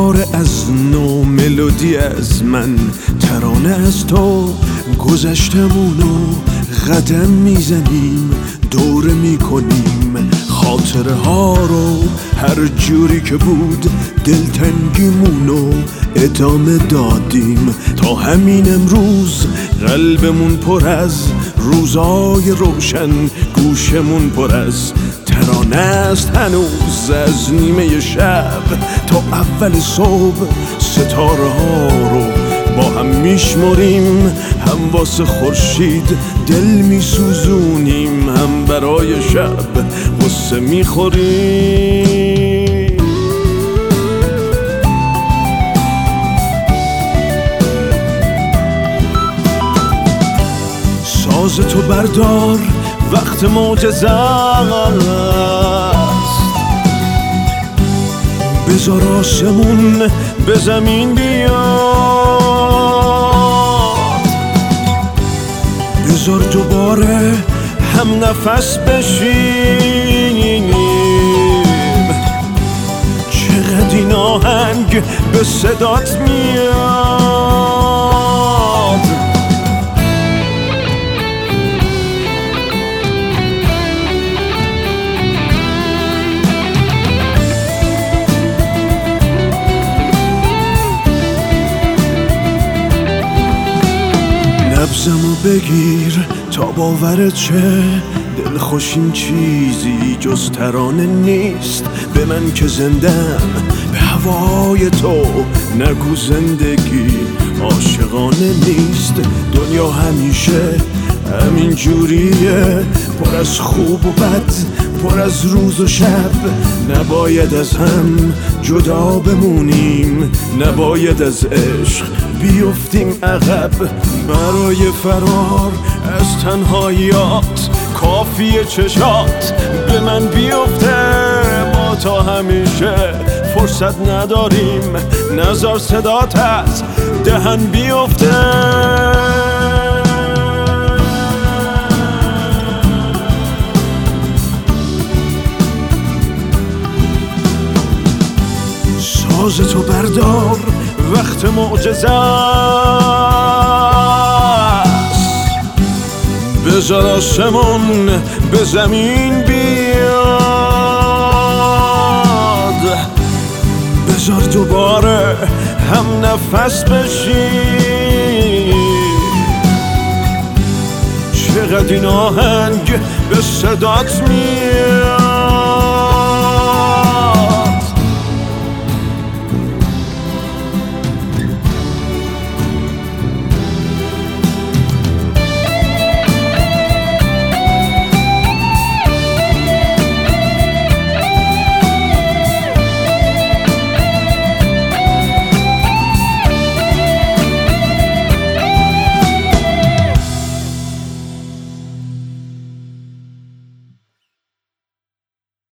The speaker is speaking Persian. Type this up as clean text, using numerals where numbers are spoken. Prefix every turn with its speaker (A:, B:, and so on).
A: دوباره از نو ملودی از من، ترانه از تو گذشتمونو قدم میزنیم، دوره میکنیم خاطره ها رو، هر جوری که بود دلتنگیمونو ادامه دادیم تا همین امروز. قلبمون پر از روزای روشن، گوشمون پر از ترانه است هنوز. از نیمه شب تا اول صبح ستاره ها رو با هم میشمریم، هم واسه خورشید دل میسوزونیم، هم برای شب غصه میخوریم. ساز تو بردار وقت معجزه است، بذار آسمون به زمین بیاد، بذار دوباره هم نفس بشیم. چقدر این آهنگ به صدات میاد، نبضمو بگیر تا باورت شه، دلخوشیم چیزی جز ترانه نیست. به من که زندم به هوای تو، نگو زندگی عاشقانه نیست. دنیا همیشه همین جوریه، پر از خوب و بد، پر از روز و شب. نباید از هم جدا بمونیم، نباید از عشق بیفتیم عقب. برای فرار از تنهاییات کافیه چشات به من بیفته. ما تا همیشه فرصت نداریم، نذار صدات از دهن بیفته. ساز تو بردار وقت معجزه است، بذار آسمون به زمین بیاد، بذار دوباره هم نفس بشیم. چقدر این آهنگ به صدات میاد.